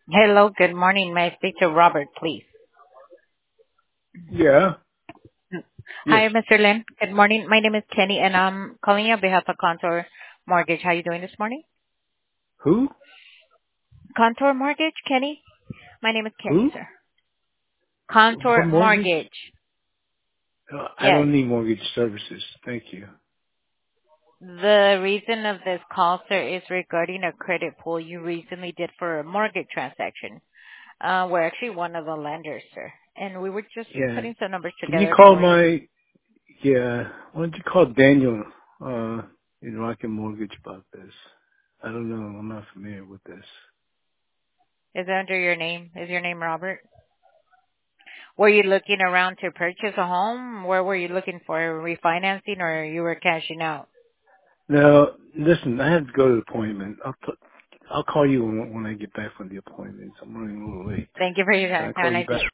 Hello, good morning. May I speak to Robert, please? Yeah. Yes. Hi, Mr. Lin. Good morning. My name is Kenny, and I'm calling you on behalf of Contour Mortgage. How are you doing this morning? Who? Contour Mortgage, Kenny? My name is Kenny, Who? sir. What Contour mortgage? Mortgage. I Yes. don't need mortgage services. Thank you. The reason of this call, sir, is regarding a credit pull you recently did for a mortgage transaction. We're actually one of the lenders, sir, and we were just Yeah. putting some numbers Can you together call for you. my, yeah, why don't you call Daniel, in Rocket Mortgage about this? I don't know. I'm not familiar with this. Is it under your name? Is your name Robert? Were you looking around to purchase a home? Where were you looking for refinancing, or you were cashing out? Now, listen, I have to go to the appointment. I'll call you when I get back from the appointment. I'm running a little late. Thank you for your Can time. I Have a call you nice back? day.